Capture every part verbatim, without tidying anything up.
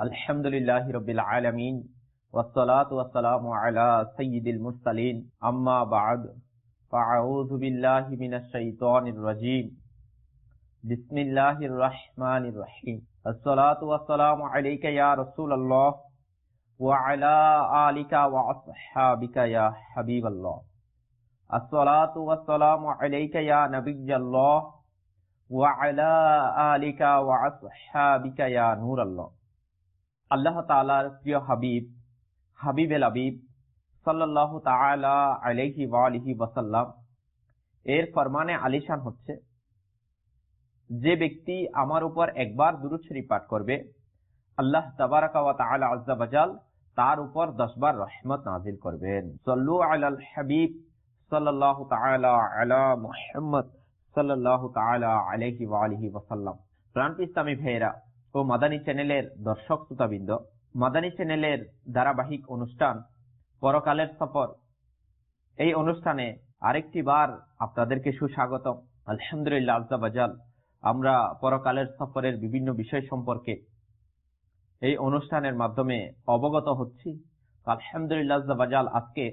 আলহামদুলিল্লাহি রাব্বিল আলামিন ওয়াসসালাতু ওয়াসসালামু আলা সাইয়্যিদিল মুরসালিন আম্মা বা'দ ফাআউযু বিল্লাহি মিনাশ শাইতানির রাজীম বিসমিল্লাহির রাহমানির রাহিম আসসালাতু ওয়াসসালামু আলাইকা ইয়া রাসূলুল্লাহ ওয়া আলা আলিকা ওয়া আসহাবিকা ইয়া হাবিবাল্লাহ আসসালাতু ওয়াসসালামু আলাইকা ইয়া নাবিয়্যাল্লাহ ওয়া আলা আলিকা ওয়া আসহাবিকা ইয়া নূরাল্লাহ। আল্লাহ তাআলার প্রিয় হাবিব হাবিবুল হাবিব সাল্লাল্লাহু তাআলা আলাইহি ওয়া আলিহি ওয়াসাল্লাম এর ফরমানে আলিশান হচ্ছে, যে ব্যক্তি আমার উপর একবার দুরূদ শরীফ পাঠ করবে, আল্লাহ তাবারাকা ওয়া তাআলা আযজা ওয়াজাল তার উপর দশ বার রহমত নাযিল করবেন। সাল্লু আলাল হাবিব সাল্লাল্লাহু তাআলা আলা মুহাম্মদ সাল্লাল্লাহু তাআলা আলাইহি ওয়া আলিহি ওয়াসাল্লাম। প্রাণপ্রিয় ইসলামী ভাইয়েরা ও মাদানী চ্যানেলের দর্শক শ্রোতাবৃন্দ, মাদানী চ্যানেলের ধারাবাহিক অনুষ্ঠান পরকালের সফর, এই অনুষ্ঠানে আরেকটি বার আপনাদেরকে সুস্বাগতম। আলহামদুলিল্লাহ আযজা ওয়াজাল আমরা পরকালের সফরের বিভিন্ন বিষয় সম্পর্কে এই অনুষ্ঠানের মাধ্যমে অবগত হচ্ছি। আলহামদুলিল্লাহ আযজা ওয়াজাল আজকে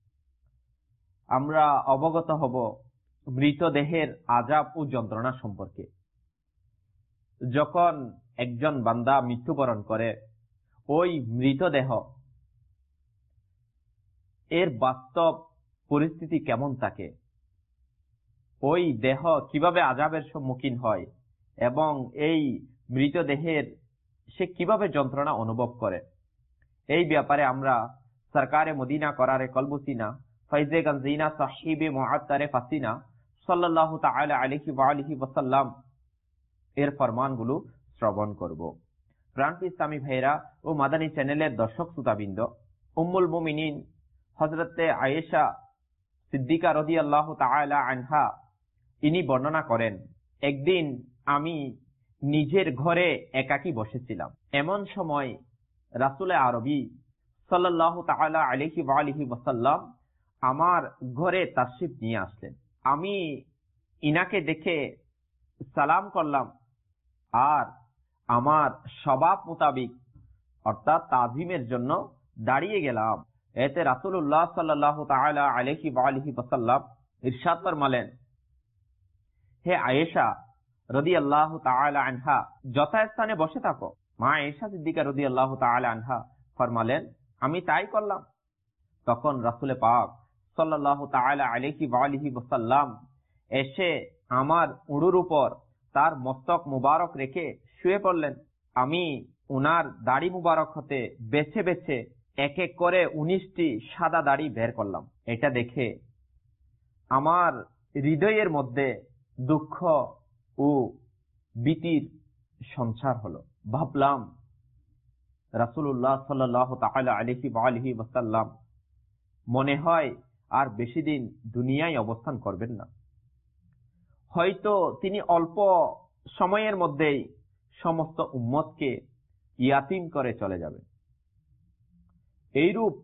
আমরা অবগত হব মৃতদেহের আযাব ও যন্ত্রণা সম্পর্কে। যখন একজন বান্দা মৃত্যুবরণ করে, ওই মৃতদেহ এর বাস্তব পরিস্থিতি কেমন থাকে, ওই দেহ কিভাবে আযাবের সম্মুখীন হয় এবং এই মৃতদেহের সে কিভাবে যন্ত্রণা অনুভব করে, এই ব্যাপারে আমরা সরকারে মদিনা করারে কলবুসিনা ফৈজে গঞ্জিনা সাহিবে মুআত্তারে ফাসিনা সাল্লাল্লাহু তাআলা আলাইহি ওয়া আলিহি ওয়াসাল্লাম এর ফরমানগুলো শ্রবণ করব। প্রাণপ্রিয় ইসলামী ভাইয়েরা ও মাদানী চ্যানেলের দর্শক শ্রোতাবৃন্দ, উম্মুল মুমিনিন হযরতে আয়েশা সিদ্দিকা রাদিয়াল্লাহু তাআলা আনহা ইনি বর্ণনা করেন, একদিন আমি নিজের ঘরে একাকী বসেছিলাম। এমন সময় রাসূলে আরবী সাল্লাল্লাহু তাআলা আলাইহি ওয়া আলিহি ওয়াসাল্লাম আমার ঘরে তাশরিফ নিয়ে আসলেন। আমি ইনাকে দেখে সালাম করলাম আর আমার স্বভাব মোতাবিক অর্থাৎ তাজিমের জন্য দাঁড়িয়ে গেলাম। এতে রাসূলুল্লাহ সাল্লাল্লাহু তাআলা আলাইহি ওয়া আলিহি ওয়াসাল্লাম ইরশাদ ফরমালেন, হে আয়েশা রাদিয়াল্লাহু তাআলা আনহা, যথাস্থানে বসে থাকো। মা আয়েশা সিদ্দিকা রাদিয়াল্লাহু তাআলা আনহা ফরমালেন, আমি তাই করলাম। তখন রাসূল পাক সাল্লাল্লাহু তাআলা আলাইহি ওয়া আলিহি ওয়াসাল্লাম এসে আমার উড়ুর উপর তার মস্তক মুবারক রেখে শুয়ে পড়লেন। আমি উনার দাড়ি মুবারক হতে বেছে বেছে এক এক করে উনিশটি সাদা দাড়ি বের করলাম। এটা দেখে আমার হৃদয়ের মধ্যে দুঃখ ও ভীতির সঞ্চার হলো। ভাবলাম রাসূলুল্লাহ সাল্লাল্লাহু তাআলা আলাইহি ওয়া আলিহি ওয়াসাল্লাম মনে হয় আর বেশি দিন দুনিয়ায় অবস্থান করবেন না। হয়তো তিনি অল্প সময়ের মধ্যেই সমস্ত উম্মতকে ইয়াতীম করে চলে যাবেন। এইরূপ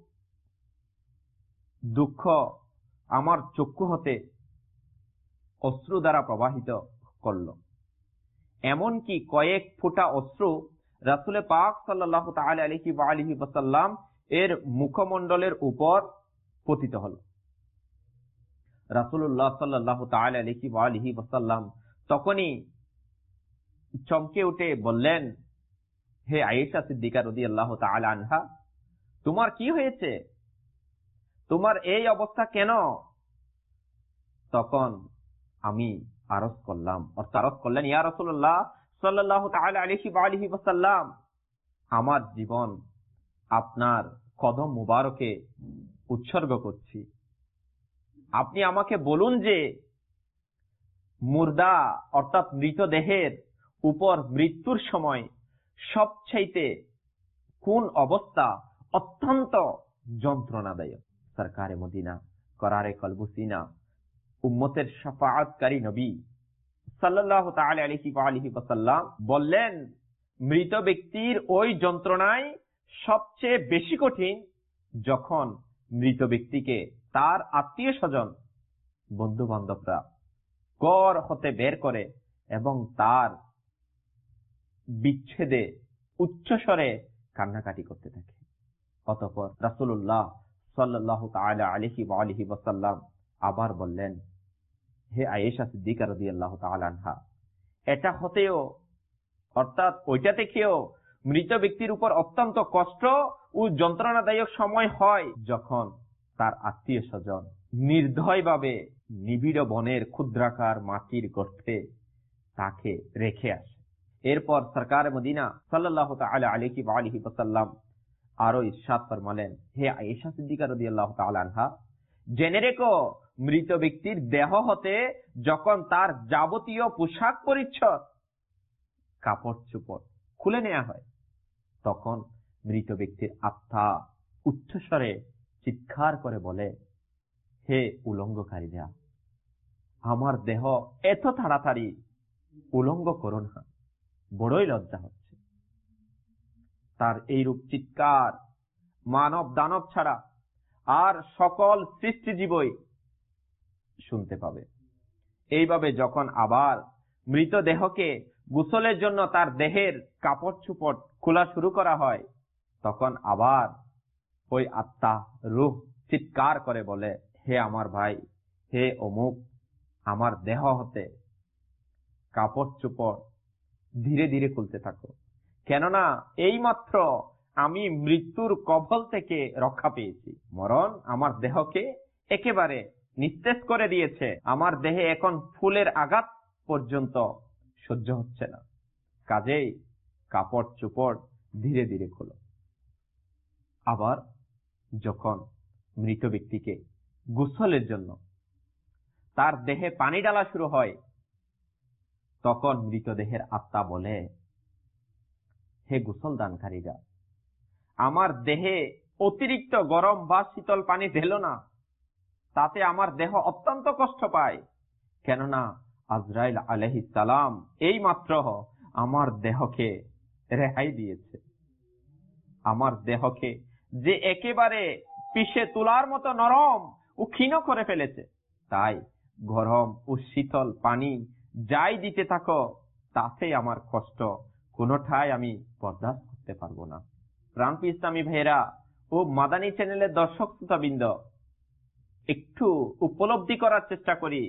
দুঃখ আমার চক্ষু হতে অশ্রু দ্বারা প্রবাহিত করল। এমনকি কয়েক ফোঁটা অশ্রু রাসূল পাক সাল্লাল্লাহু তাআলা আলাইহি ওয়া আলিহি ওয়াসাল্লাম এর মুখমণ্ডলের উপর পতিত হলো। রাসূলুল্লাহ সাল্লাল্লাহু তাআলা আলাইহি ওয়া আলিহি ওয়াসাল্লাম তখনই চমকে উঠে বললেন, হে আয়েশা সিদ্দিকা রাদিয়াল্লাহু তাআলা আনহা, তোমার কি হয়েছে? তোমার এই অবস্থা কেন? তখন আমি আরজ করলাম, অর্থাৎ আরজ করলেন, ইয়া রাসূলুল্লাহ সাল্লাল্লাহু তাআলা আলাইহি ওয়া আলিহি ওয়াসাল্লাম, আমার জীবন আপনার কদম মুবারকে উৎসর্গ করছি। আপনি আমাকে বলুন যে মুর্দা অর্থাৎ মৃতদেহের উপর মৃত্যুর সময় সবচাইতে কোন অবস্থা অত্যন্ত যন্ত্রণাদায়ক। সরকারে মদিনা করারে কলবুসিনা উম্মতের শাফাআতকারী নবী সাল্লাল্লাহু তাআলা আলাইহি ওয়া আলিহি ওয়াসাল্লাম বললেন, মৃত ব্যক্তির ওই যন্ত্রণায় সবচেয়ে বেশি কঠিন যখন মৃত ব্যক্তিকে তার আত্মীয় স্বজন বন্ধু বান্ধবরা ঘর হতে বের করে এবং তার বিচ্ছেদে উচ্চস্বরে কান্নাকাটি করতে থাকে। অতঃপর রাসূলুল্লাহ সাল্লাল্লাহু তাআলা আলাইহি ওয়া আলিহি ওয়াসাল্লাম আবার বললেন, হে আয়েশা সিদ্দিকা রাদিয়াল্লাহু তাআলা আনহা, এটা হতেও অর্থাৎ ওইটা থেকেও মৃত ব্যক্তির উপর অত্যন্ত কষ্ট ও যন্ত্রণাদায়ক সময় হয় যখন তার আত্মীয় স্বজন নির্দয়ভাবে নিবিড় বনের ক্ষুদ্রাকার মাটির গর্তে তাকে রেখে আসে। এরপর সরকার মদিনা সাল্লাল্লাহু তাআলা আলাইহি ওয়া আলিহি ওয়াসাল্লাম আরো ইরশাদ ফরমালেন, হে আয়েশা সিদ্দিকা রাদিয়াল্লাহু তাআলা আনহা, জেনে রেখো মৃত ব্যক্তির দেহ হতে যখন তার যাবতীয় পোশাক পরিচ্ছদ কাপড় চোপড় খুলে নেওয়া হয়, তখন মৃত ব্যক্তির আত্মা উচ্চস্বরে চিৎকার করে বলে, হে উলঙ্গকারীরা, আমার দেহ এত তাড়াতাড়ি উলঙ্গ করো না, বড়ই লজ্জা হচ্ছে। তার এইরূপ চিৎকার মানব দানব ছাড়া আর সকল সৃষ্টিজীবই শুনতে পাবে। এইভাবে যখন আবার মৃতদেহকে গোসলের জন্য তার দেহের কাপড় চোপড় খোলা শুরু করা হয়, তখন আবার ওই আত্মা রূহ চিৎকার করে বলে, হে আমার ভাই, হে অমুক, আমার দেহ হতে কাপড় চোপড় ধীরে ধীরে খুলতে থাকো, কেননা এই মাত্র আমি মৃত্যুর কবল থেকে রক্ষা পেয়েছি। মরণ আমার দেহকে একেবারে নিস্তেজ করে দিয়েছে, আমার দেহে এখন ফুলের আঘাত পর্যন্ত সহ্য হচ্ছে না, কাজেই কাপড় চোপড় ধীরে ধীরে খোলো। আবার যখন মৃত ব্যক্তিকে গোসলের জন্য তার দেহে পানি ঢালা শুরু হয়, তখন মৃতদেহের আত্মা বলে, হে গোসল দানকারীরা, আমার দেহে অতিরিক্ত গরম বা শীতল পানি ঢেলো না, তাতে আমার দেহ অত্যন্ত কষ্ট পায়, কেননা আজরাইল আলাইহিস সালাম এই মাত্র আমার দেহকে রেহাই দিয়েছে। আমার দেহকে যে একেবারে পিষে তোলার মতো নরম ও ক্ষীণ করে ফেলেছে, তাই গরম ও শীতল পানি যাই দিতে থাকো, তাতে আমার কষ্ট কোনোটাই আমি বরদাস্ত করতে পারবো না। প্রাণপ্রিয় ইসলামী ভাইয়েরা ও মাদানী চ্যানেলের দর্শক শ্রোতাবৃন্দ, একটু উপলব্ধি করার চেষ্টা করি,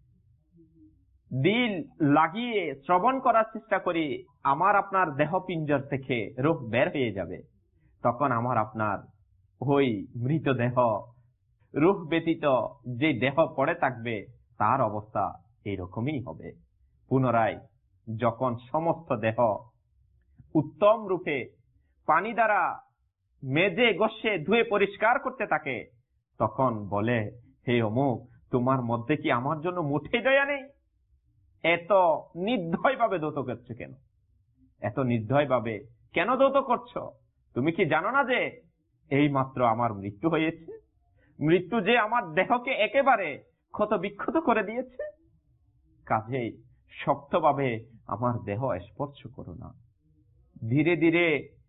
দিল লাগিয়ে শ্রবণ করার চেষ্টা করি, আমার আপনার দেহ পিঞ্জর থেকে রূহ বের হয়ে যাবে, তখন আমার আপনার ওই মৃতদেহ রূহ ব্যতীত যে দেহ পড়ে থাকবে তার অবস্থা এইরকমই হবে। পুনরায় যখন সমস্ত দেহ উত্তম রূপে পানি দ্বারা মেজে ঘষে ধুয়ে পরিষ্কার করতে থাকে, তখন বলে, হে অমুক, তোমার মধ্যে কি আমার জন্য মুঠে দয়া নেই? এত নির্দয় ভাবে দৌত করছো কেন? এত নির্দয় ভাবে কেন দৌত করছো? তুমি কি জানো না যে এই মাত্র আমার মৃত্যু হয়েছে? মৃত্যু যে আমার দেহকে একেবারে ক্ষত বিক্ষত করে দিয়েছে, কাজেই শক্তভাবে আমার দেহ স্পর্শ করো না। ধীরে ধীরে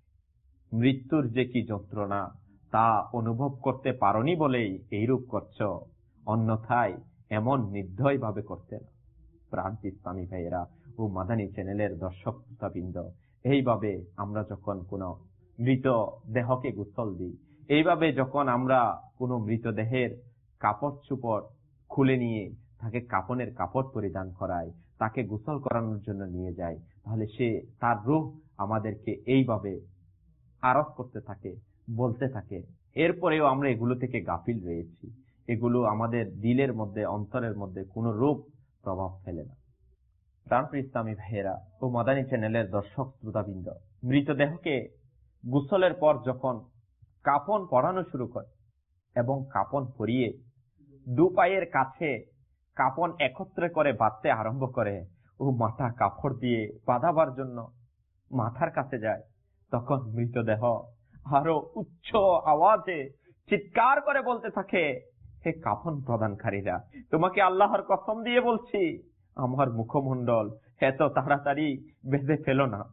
মৃত্যুর যে কি যন্ত্রণা তা অনুভব করতে পারোনি বলেই এইরূপ করছো, অন্যথায় এমন নির্দয় ভাবে করতে না। প্রাণপ্রিয় ইসলামী ভাইয়েরা ও মাদানী চ্যানেলের দর্শক শ্রোতাবৃন্দ, এইভাবে আমরা যখন কোন মৃত দেহকে গোসল দিই, এইভাবে যখন আমরা কোন মৃতদেহের কাপড় চোপড় খুলে নিয়ে তাকে কাফনের কাপড় পরিধান করাই, তাকে গোসল করানোর জন্য নিয়ে যাই, তাহলে সে তার রূহ আমাদেরকে এইভাবে আরজ করতে থাকে, বলতে থাকে। এরপরেও আমরা এগুলো থেকে গাফিল রয়েছি, এগুলো আমাদের দিলের মধ্যে, অন্তরের মধ্যে কোন রূপ প্রভাব ফেলে না। প্রাণপ্রিয় ইসলামী ভাইয়েরা ও মাদানী চ্যানেলের দর্শক শ্রোতাবৃন্দ, মৃতদেহকে গোসলের পর যখন কাফন পরানো শুরু করে এবং কাফন পরিয়ে দু পায়ের কাছে কাফন একত্রে করে বাঁধতে আরম্ভ করে ও মাথা কাপড় দিয়ে বাঁধাবার জন্য মাথার কাছে যায়, তখন মৃতদেহ আরো উচ্চ আওয়াজে চিৎকার করে বলতে থাকে, হে কাফন প্রদানকারীরা, তোমাকে আল্লাহর কসম দিয়ে বলছি, আমার মুখমণ্ডল এত তাড়াতাড়ি বেঁধে ফেলো না।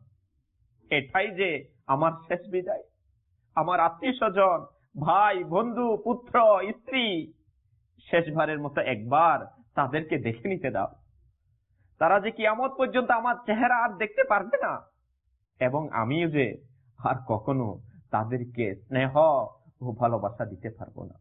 এটাই যে আমার শেষ বিদায়। আমার আত্মীয় স্বজন, ভাই, বন্ধু, পুত্র, স্ত্রী, শেষবারের মতো একবার তাদেরকে দেখে নিতে দাও। তারা যে কিয়ামত পর্যন্ত আমার চেহারা আর দেখতে পারবে না, এবং আমিও যে আর কখনো তাদেরকে স্নেহ ও ভালোবাসা দিতে পারবো না।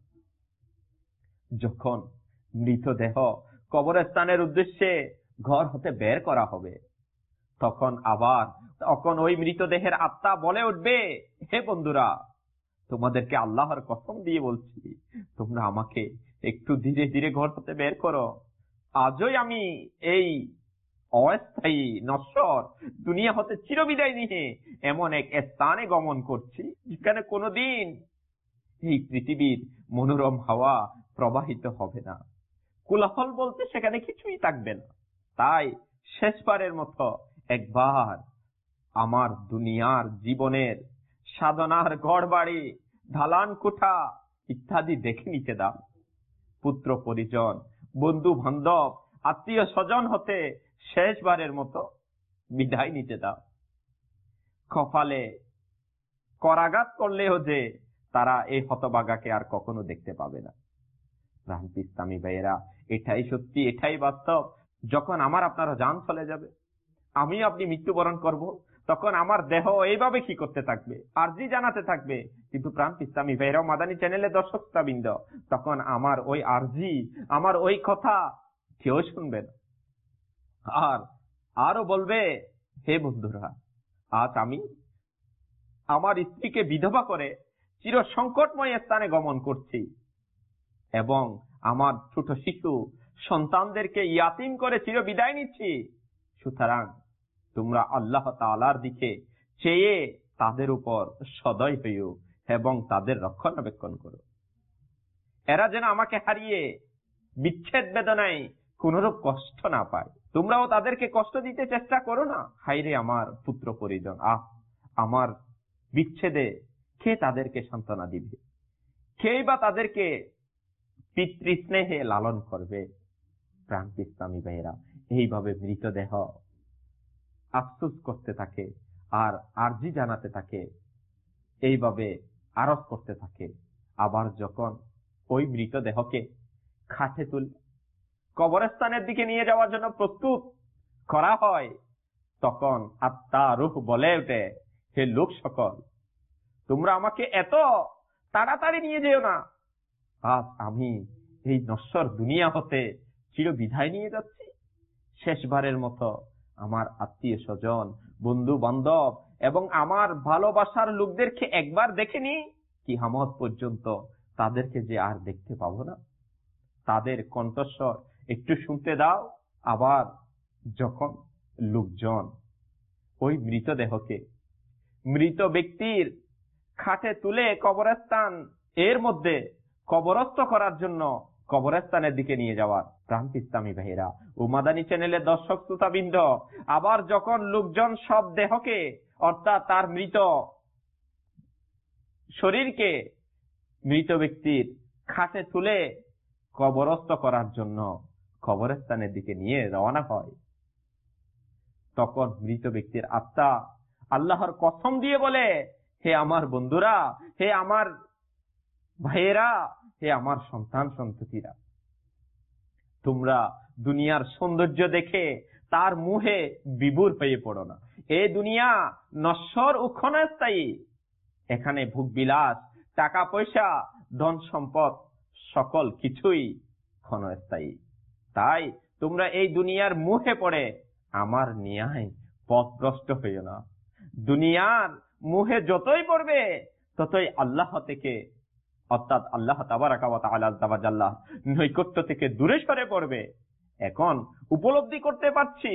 যখন মৃতদেহ কবরস্থানের উদ্দেশ্যে ঘর হতে বের করা হবে, তখন আবার তখন ওই মৃতদেহের আত্মা বলে উঠবে, হে বন্ধুরা, তোমাদেরকে আল্লাহর কসম দিয়ে বলছি, তোমরা আমাকে একটু ধীরে ধীরে ঘর হতে বের করো। আজই আমি এই অস্থায়ী নশ্বর দুনিয়া হতে চিরবিদায় নিয়ে এমন এক স্থানে গমন করছি যেখানে কোনোদিন এই পৃথিবীর মনোরম হাওয়া প্রবাহিত হবে না, কোলাহল বলতে সেখানে কিছুই থাকবে না। তাই শেষবারের মতো একবার আমার দুনিয়ার জীবনের সাধনার ঘর বাড়ি, ঢালান কোঠা ইত্যাদি দেখে নিতে দাও। পুত্র পরিজন, বন্ধু বান্ধব, আত্মীয় স্বজন হতে শেষবারের মতো বিদায় নিতে দাও। কপালে করাঘাত করলেও যে তারা এই হতভাগাকে আর কখনো দেখতে পাবে না। রামপি ইসলামী ভাইয়েরা, এটাই সত্যি, এটাই বাস্তব। যখন আমার আপনারা জান চলে যাবে, আমি আপনি মৃত্যুবরণ করব, তখন আমার দেহ এইভাবে কি করতে থাকবে, আরজি জানাতে থাকবে। কিন্তু প্রাণ ইসলামী ভাইয়েরাও, মাদানী চ্যানেলে দর্শক শ্রোতাবৃন্দ, তখন আমার ওই আরজি, আমার ওই কথা কেউ শুনবে না। আর আরো বলবে, হে বন্ধুরা, আজ আমি আমার স্ত্রীকে বিধবা করে চির সংকটময় স্থানে গমন করছি এবং আমার ছোট শিশু সন্তানদেরকে ইয়াতিম করে চির বিদায় নিচ্ছি। সুতরাং তোমরা আল্লাহ তাআলার দিকে চেয়ে তাদের উপর সদয় হইও এবং তাদের রক্ষণাবেক্ষণ করো। এরা যেন আমাকে হারিয়ে বিচ্ছেদ বেদনায় কোনরূপ কষ্ট না পায়। তোমরাও তাদেরকে কষ্ট দিতে চেষ্টা করো না। হায়রে আমার পুত্র পরিজন, আহ আমার বিচ্ছেদে কে তাদেরকে সান্ত্বনা দিবে, কেই বা তাদেরকে পিতৃস্নেহে লালন করবে। প্রাণ ইসলামী ভাইয়েরা, এইভাবে মৃতদেহ আফসোস করতে থাকে আর আরজি জানাতে থাকে, এইভাবে আরজ করতে থাকে। আবার যখন ওই মৃতদেহকে খাটে তুলে কবরস্থানের দিকে নিয়ে যাওয়ার জন্য প্রস্তুত করা হয়, তখন আত্মা রূহ বলে ওঠে, হে লোক সকল, তোমরা আমাকে এত তাড়াতাড়ি নিয়ে যেও না। আজ আমি এই নশ্বর দুনিয়া হতে চির বিদায় নিয়ে যাচ্ছি। শেষবারের মতো আমার আত্মীয় স্বজন, বন্ধু বান্ধব এবং আমার ভালোবাসার লোকদেরকে একবার দেখে নি, কিয়ামত পর্যন্ত তাদেরকে যে আর দেখতে পাবো না। তাদের কণ্ঠস্বর একটু শুনতে দাও। আবার যখন লোকজন ওই মৃতদেহকে মৃত ব্যক্তির খাটে তুলে কবরস্থান এর মধ্যে কবরস্থ করার জন্য কবরস্থানের দিকে নিয়ে যাওয়ার, প্রাণ ইসলামী ভাইয়েরা ও মাদানী চ্যানেলের দর্শক শ্রোতাবৃন্দ, আবার যখন লোকজন সব দেহকে অর্থাৎ তার মৃত শরীরকে মৃত ব্যক্তির খাটে তুলে কবরস্থ করার জন্য কবরস্থানের দিকে নিয়ে রওনা হয়, তখন মৃত ব্যক্তির আত্মা আল্লাহর কসম দিয়ে বলে, হে আমার বন্ধুরা, হে আমার ভাইয়েরা, হে আমার সন্তান সন্ততিরা, তোমরা দুনিয়ার সৌন্দর্য দেখে তার মুহে বিভোর হয়ে পড়ো না। এই দুনিয়া নশ্বর ও ক্ষণস্থায়ী। এখানে ভোগ বিলাস, টাকা পয়সা, ধন সম্পদ সকল কিছুই ক্ষণস্থায়ী। তাই তোমরা এই দুনিয়ার মুহে পড়ে আমার নিয়ায় পথভ্রষ্ট হইও না। দুনিয়ার মুহে যতই পড়বে ততই আল্লাহ থেকে অর্থাৎ আল্লাহ তাবারাকা ওয়া তাআলা আযজা ওয়া জাল্লা নৈকট্য থেকে দূরে সরে পড়বে। এখন উপলব্ধি করতে পারছি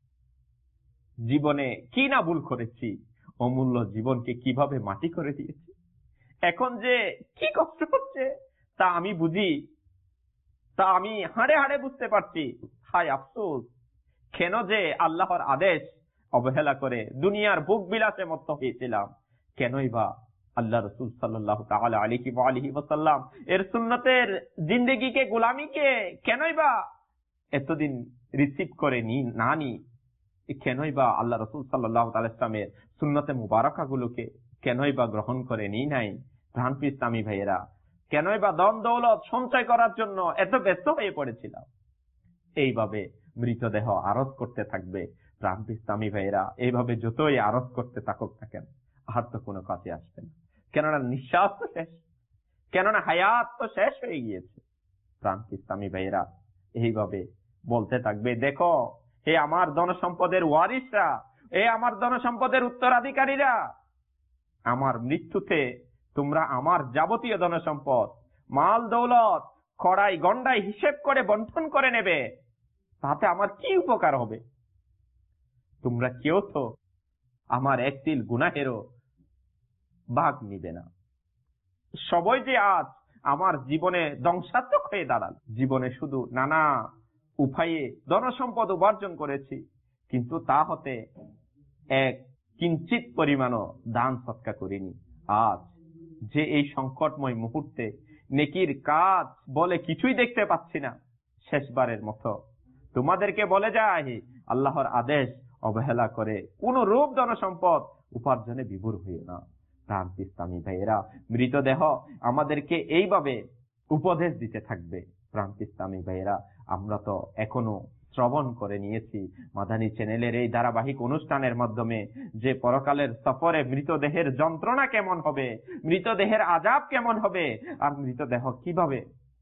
জীবনে কি না ভুল করেছি, অমূল্য জীবনকে কিভাবে মাটি করে দিয়েছি। এখন যে কি কষ্ট হচ্ছে তা আমি বুঝি, তা আমি হাড়ে হাড়ে বুঝতে পারছি। হায় আফসোস, কেন যে আল্লাহর আদেশ অবহেলা করে দুনিয়ার ভোগ বিলাসে মত্ত হয়েছিলাম। কেনই বা আল্লাহ রাসূল সাল্লাল্লাহু তাআলা আলাইহি ওয়া আলিহি ওয়াসাল্লাম এর সুন্নতের জিন্দেগিকে, গোলামিকে কেনই বা এতদিন রিসিভ করে নি না নি, কেনই বা আল্লাহ রাসূল সাল্লাল্লাহু তাআলা ইসলামের সুন্নতে মুবারাকা গুলোকে কেনই বা গ্রহণ করে নি নাই। প্রাণপ্রিয় ইসলামী ভাইয়েরা, কেনই বা ধন দৌলত সঞ্চয় করার জন্য এত ব্যস্ত হয়ে পড়েছিলাম। এইভাবে মৃতদেহ আরজ করতে থাকবে। প্রাণপ্রিয় ইসলামী ভাইয়েরা, এইভাবে যতই আরজ করতে থাকুক থাকেন, আর তো কোনো কাজে আসবে না। কেননা নিঃশ্বাস তো শেষ, কেননা হায়াত তো শেষ হয়ে গিয়েছে। প্রাণ ইসলামী ভাইয়েরা এইভাবে বলতে থাকবে, দেখো হে আমার ধন সম্পদের ওয়ারিসরা, এ আমার ধন সম্পদের উত্তরাধিকারীরা, আমার মৃত্যুতে তোমরা আমার যাবতীয় ধন সম্পদ, মাল দৌলত খড়াই গন্ডাই হিসেব করে বন্টন করে নেবে, তাতে আমার কি উপকার হবে? তোমরা কেউ তো আমার এক তিল গুনাহেরও ভাগ নিবে না। সবাই যে আজ আমার জীবনে ধ্বংসাত্মক হয়ে দাঁড়াল, জীবনে শুধু নানা উপায়ে ধন সম্পদ উপার্জন করেছি, কিন্তু তা হতে এক কিঞ্চিত পরিমাণও দান সৎকার করিনি। আজ যে এই সংকটময় মুহূর্তে নেকির কাজ বলে কিছুই দেখতে পাচ্ছি না, শেষবারের মতো তোমাদেরকে বলে যায়, আল্লাহর আদেশ অবহেলা করে কোন রূপ ধন সম্পদ উপার্জনে বিভোর হইও না। প্রাণ ইসলামী ভাইয়েরা, মৃতদেহ আমাদেরকে এইভাবে উপদেশ দিতে থাকবে। প্রাণ ইসলামী ভাইয়েরা, আমরা তো এখনো শ্রবণ করে নিয়েছি মাদানী চ্যানেলের এই ধারাবাহিক অনুষ্ঠানের মাধ্যমে যে পরকালের সফরে মৃতদেহের যন্ত্রণা কেমন হবে, মৃতদেহের আযাব কেমন হবে, আর মৃতদেহ কিভাবে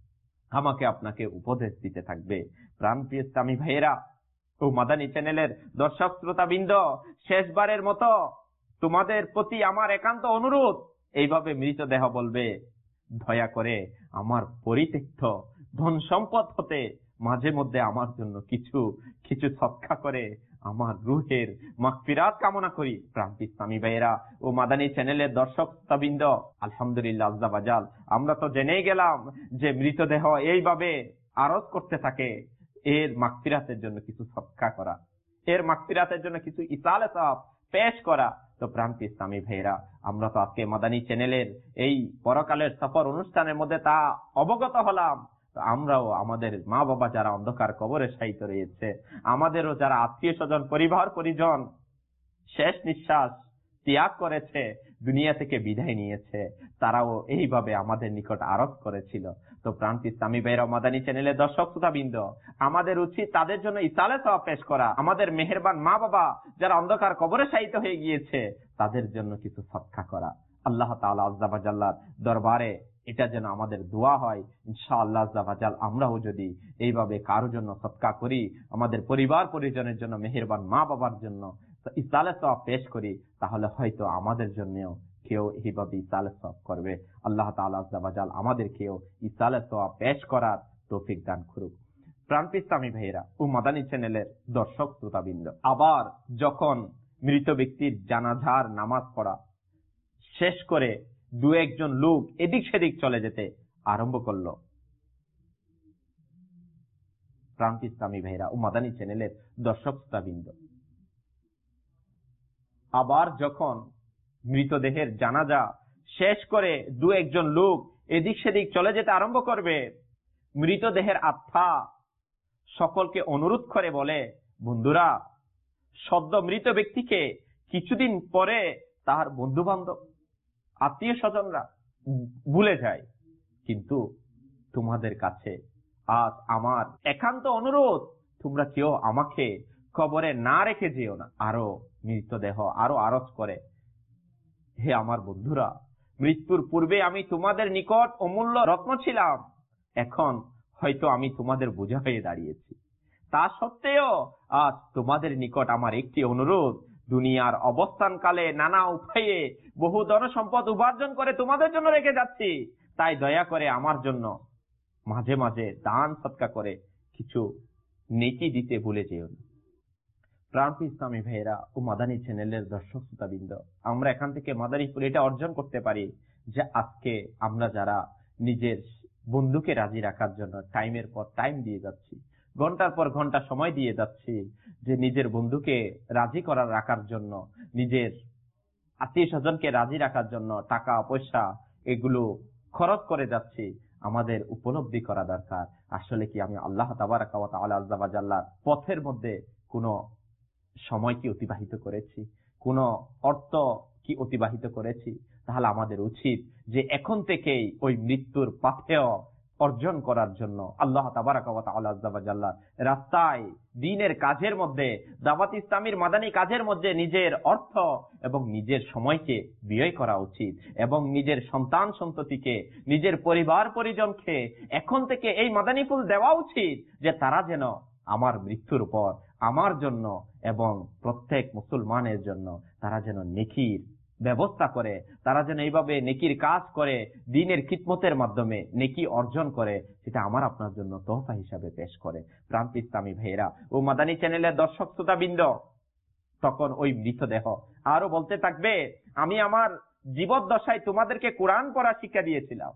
আমাকে আপনাকে উপদেশ দিতে থাকবে। প্রাণ ইসলামী ভাইয়েরা ও মাদানী চ্যানেলের দর্শক শ্রোতাবৃন্দ, শেষবারের মতো তোমাদের প্রতি আমার একান্ত অনুরোধ, এইভাবে মৃতদেহ বলবে, দয়া করে আমার পরিত্যক্ত ধন সম্পদ হতে মাঝে মধ্যে আমার জন্য কিছু কিছু সৎকা করে আমার রুহের মাগফিরাত কামনা করি। প্রাণ ইসলামী ভাইয়েরা ও মাদানী চ্যানেলের দর্শক শ্রোতাবৃন্দ, আলহামদুলিল্লাহ আজ্জা ওয়াজাল, আমরা তো জেনেই গেলাম যে মৃতদেহ এইভাবে আরজ করতে থাকে, এর মাগফিরাতের জন্য কিছু সৎকা করা, এর মাগফিরাতের জন্য কিছু ইসালে সওয়াব পেশ করা। তো প্রাণ ইসলামী ভাইয়েরা, আমরা তো আজকে মাদানী চ্যানেলের এই পরকালের সফর অনুষ্ঠানের মধ্যে তা অবগত হলাম। তো আমরাও আমাদের মা বাবা যারা অন্ধকার কবরে শায়িত রয়েছে, আমাদেরও যারা আত্মীয় স্বজন পরিবার পরিজন শেষ নিঃশ্বাস ত্যাগ করেছে, দুনিয়া থেকে বিদায় নিয়েছে, তারাও এইভাবে আমাদের নিকট আরজ করেছিল। তো প্রাণ ইসলামী ভাইয়েরা, মাদানী চ্যানেলের দর্শক শ্রোতাবৃন্দ, আমাদের উচিত তাদের জন্য ইসালে সওয়াব পেশ করা। আমাদের মেহেরবান মা বাবা যারা অন্ধকার কবরে শায়িত হয়ে গিয়েছে, তাদের জন্য কিছু সদকা করা। আল্লাহ তাআলা আজ্জা ওয়া জাল্লার দরবারে এটা যেন আমাদের দোয়া হয়। ইনশাআল্লাহ আজ্জা ওয়া জাল, আমরাও যদি এইভাবে কারো জন্য সদকা করি, আমাদের পরিবার পরিজনের জন্য, মেহেরবান মা বাবার জন্য ইসালে সওয়াব পেশ করি, তাহলে হয়তো আমাদের জন্যও কেউ এইভাবে ইসালে সওয়াব করবে। আল্লাহ তাআলা আজ্জা ওয়া জাল আমাদেরকেও ইসালে সওয়াব পেশ করার তৌফিক দান করুক। প্রাণ ইসলামী ভাইয়েরা ও মাদানী চ্যানেলের দর্শক শ্রোতাবৃন্দ, আবার যখন মৃত ব্যক্তির জানাজার নামাজ পড়া শেষ করে দু একজন লোক এদিক সেদিক চলে যেতে আরম্ভ করলো, প্রাণ ইসলামী ভাইয়েরা ও মাদানী চ্যানেলের দর্শক শ্রোতাবৃন্দ, আবার যখন মৃতদেহের জানাজা শেষ করে দু একজন লোক এদিক সেদিক চলে যেতে আরম্ভ করবে, মৃতদেহের আত্মা সকলকে অনুরোধ করে বলে, বন্ধুরা, সদ্য মৃত ব্যক্তিকে কিছুদিন পরে তার বন্ধু বান্ধব আত্মীয় স্বজনরা ভুলে যায়, কিন্তু তোমাদের কাছে আজ আমার একান্ত অনুরোধ, তোমরা কেউ আমাকে কবরে না রেখে যেও না। আরো মৃতদেহ আরো আরজ করে, হে আমার বন্ধুরা, মৃত্যুর পূর্বে আমি তোমাদের নিকট অমূল্য রত্ন ছিলাম, এখন হয়তো আমি তোমাদের বোঝা হয়ে দাঁড়িয়েছি। তা সত্ত্বেও আজ তোমাদের নিকট আমার একটি অনুরোধ, দুনিয়ার অবস্থান কালে নানা উপায়ে বহু ধন সম্পদ উপার্জন করে তোমাদের জন্য রেখে যাচ্ছি, তাই দয়া করে আমার জন্য মাঝে মাঝে দান সৎকা করে কিছু নেকি দিতে ভুলে যেও না। প্রাণ ইসলামী ভাইয়েরা ও মাদানী চ্যানেলের দর্শক শ্রোতাবৃন্দ, আমরা এখান থেকে মাদারীপুর এটা অর্জন করতে পারি যে আজকে আমরা যারা নিজের বন্ধুকে রাজি রাখার জন্য টাইমের পর টাইম দিয়ে যাচ্ছি, ঘন্টার পর ঘন্টা সময় দিয়ে যাচ্ছি, যে নিজের বন্ধুকে রাজি করার রাখার জন্য, নিজের আত্মীয় স্বজনকে রাজি রাখার জন্য টাকা পয়সা এগুলো খরচ করে যাচ্ছি, আমাদের উপলব্ধি করা দরকার আসলে কি আমি আল্লাহ তাবারাকা ওয়া তাআলা আযজা ওয়া জাল্লার পথের মধ্যে কোনো সময় কি অতিবাহিত করেছি, কোন অর্থ কি অতিবাহিত করেছি। তাহলে আমাদের উচিত যে এখন থেকেই ওই মৃত্যুর পথেও অর্জন করার জন্য আল্লাহ তাবারাকা ওয়া তাআলা আযজা ওয়া জাল্লা রাস্তায় দ্বীনের কাজের মধ্যে, দাওয়াত ইসলামীর মাদানী কাজের মধ্যে নিজের অর্থ এবং নিজের সময়কে ব্যয় করা উচিত এবং নিজের সন্তান সন্ততিকে, নিজের পরিবার পরিজনকে এখন থেকে এই মাদানী ফুল দেওয়া উচিত যে তারা যেন আমার মৃত্যুর পর আমার জন্য এবং প্রত্যেক মুসলমানের জন্য তারা যেন নেকির ব্যবস্থা করে, তারা যেন এইভাবে নেকির কাজ করে, দ্বীনের খিদমতের মাধ্যমে নেকি অর্জন করে, সেটা আমার আপনার জন্য তোহফা হিসাবে পেশ করে। প্রান্ত ইসলামী ভাইয়েরা ও মাদানী চ্যানেলের দর্শক শ্রোতাবৃন্দ, তখন ওই মৃতদেহ আরো বলতে থাকবে, আমি আমার জীবদ্দশায় তোমাদেরকে কোরআন পড়া শিক্ষা দিয়েছিলাম।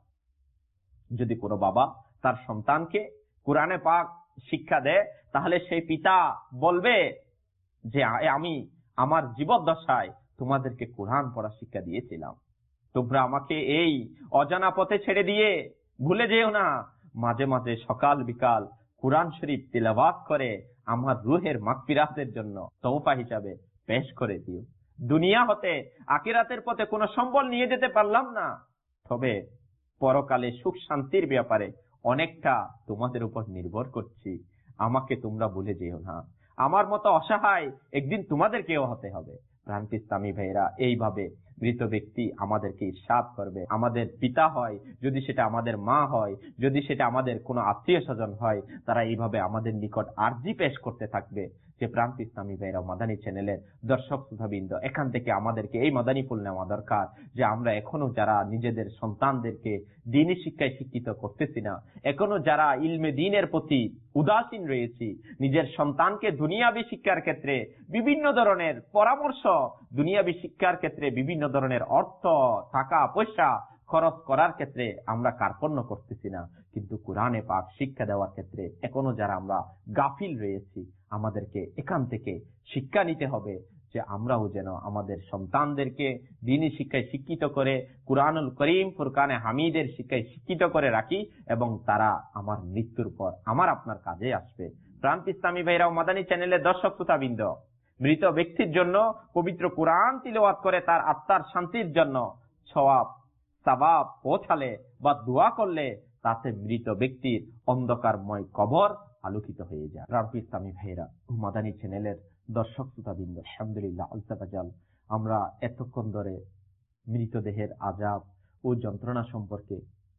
যদি কোনো বাবা তার সন্তানকে কোরআনে পাক শিক্ষা দেয়, তাহলে সেই পিতা বলবে যে আমি আমার জীবদ্দশায় তোমাদেরকে কোরআন পড়া শিক্ষা দিয়েছিলাম, তোমরা আমাকে এই অজানা পথে ছেড়ে দিয়ে ভুলে যেও না, মাঝে মাঝে সকাল বিকাল কোরআন শরীফ তিলাওয়াত করে আমার রুহের মাগফিরাতের জন্য তওফা হিসাবে পেশ করে দিও। দুনিয়া হতে আখিরাতের পথে কোনো সম্বল নিয়ে যেতে পারলাম না, তবে পরকালে সুখ শান্তির ব্যাপারে অনেকটা তোমাদের উপর নির্ভর করছি, আমাকে তোমরা ভুলে যেও না, আমার মতো অসহায় একদিন তোমাদেরকেও হতে হবে। প্রান্ত ইসলামী ভাইরা, এইভাবে মৃত ব্যক্তি আমাদেরকে ইরশাদ করবে। আমাদের পিতা হয়, যদি সেটা আমাদের মা হয়, যদি সেটা আমাদের কোনো আত্মীয় স্বজন হয়, তারা এইভাবে আমাদের নিকট আরজি পেশ করতে থাকবে যে প্রান্ত ইসলামী ভাইরা মাদানী চ্যানেলের দর্শক শ্রোতাবৃন্দ, এখান থেকে আমাদেরকে এই মাদানী ফুল নেওয়া দরকার যে আমরা এখনো যারা নিজেদের সন্তানদেরকে দ্বীনি শিক্ষায় শিক্ষিত করতেছি না, এখনো যারা ইলমে দ্বীনের প্রতি উদাসীন রয়েছি, নিজের সন্তানকে দুনিয়াবী শিক্ষার ক্ষেত্রে বিভিন্ন ধরনের পরামর্শ, দুনিয়াবী শিক্ষার ক্ষেত্রে বিভিন্ন ধরনের অর্থ টাকা পয়সা খরচ করার ক্ষেত্রে আমরা কার্পণ্য করতেছি না, কিন্তু কোরআনে পাক শিক্ষা দেওয়ার ক্ষেত্রে এখনো যারা আমরা গাফিল রয়েছি, আমাদেরকে এখান থেকে শিক্ষা নিতে হবে যে আমরাও যেন আমাদের সন্তানদেরকে দ্বীনি শিক্ষায় শিক্ষিত করে কুরআনুল করিম ফুরকানে হামিদের শিক্ষায় শিক্ষিত করে রাখি এবং তারা আমার মৃত্যুর পর আমার আপনার কাজে আসবে। প্রান্ত ইসলামী ভাইরা ও মাদানী চ্যানেলের দর্শক শ্রোতাবৃন্দ, মৃত ব্যক্তির জন্য পবিত্র কোরআন তিলাওয়াত করে তার আত্মার শান্তির জন্য সওয়াব সাবাব পৌঁছালে বা দোয়া করলে তাতে মৃত ব্যক্তির অন্ধকারময় কবর আলোকিত হয়ে যায়। প্রান্ত ইসলামী ভাইরা ও মাদানী চ্যানেলের দর্শক শ্রোতাবৃন্দ, আলহামদুলিল্লাহ আলতাবাজাল আমরা এতক্ষণ ধরে মৃতদেহের আযাব ও যন্ত্রণা সম্পর্কে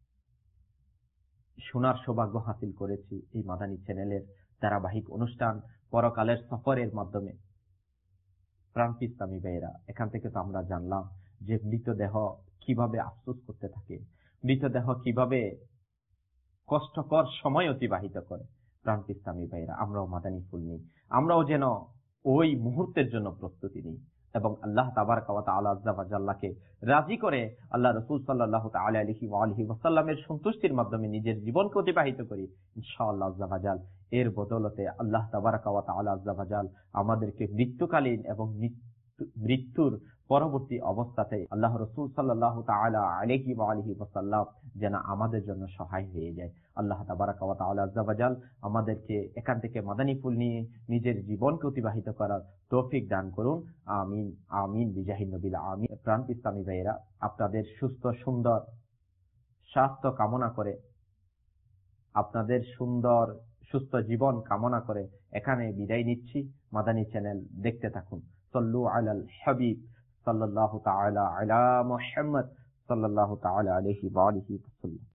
শোনার সৌভাগ্য হাসিল করেছি এই মাদানী চ্যানেলের ধারাবাহিক অনুষ্ঠান পরকালের সফরের মাধ্যমে। প্রান্ত ইসলামী ভাইরা, এখান থেকে তো আমরা জানলাম যে মৃতদেহ কিভাবে আফসোস করতে থাকে, মৃতদেহ কিভাবে কষ্টকর সময় অতিবাহিত করে। প্রান্ত ইসলামী ভাইরা, আমরাও মাদানী ফুল নিই, আমরাও যেন ওই মুহূর্তের জন্য প্রস্তুতি নিই এবং আল্লাহ তাবারকা ওয়া তাআলা আযজা ওয়া জাল্লাকে রাজি করে আল্লাহ রাসূল সাল্লাল্লাহু তাআলা আলাইহি ওয়া আলিহি ওয়াসাল্লামের সন্তুষ্টির মাধ্যমে নিজের জীবনকে অতিবাহিত করি ইনশাআল্লাহ আযজা ওয়া জাল। এর বদৌলতে আল্লাহ তাবারকা ওয়া তাআলা আযজা ওয়া জাল আমাদেরকে মৃত্যুকালীন এবং মৃত্যুর পরবর্তী অবস্থাতে আল্লাহ রাসূল সাল্লাল্লাহু তাআলা আলাইহি ওয়া আলিহি ওয়াসাল্লাম যেন আমাদের জন্য সহায় হয়ে যায়। আল্লাহ তাবারকা ওয়া তাআলা আযজা ওয়া জাল আমাদেরকে এখান থেকে মাদানী ফুল নিয়ে নিজের জীবনকে অতিবাহিত করার তৌফিক দান করুন। আমিন আমিন বিজাহি নবিল আমিন। প্রান্ত ইসলামী ভাইয়েরা, আপনাদের সুস্থ সুন্দর স্বাস্থ্য কামনা করে, আপনাদের সুন্দর সুস্থ জীবন কামনা করে এখানে বিদায় নিচ্ছি। মাদানী চ্যানেল দেখতে থাকুন। সাল্লু আলাল হাবিব সাল্লাল্লাহু তাআলা আলা মুহাম্মদ সাল্লাল্লাহু তাআলা আলাইহি ওয়া আলিহি ওয়াসাল্লাম।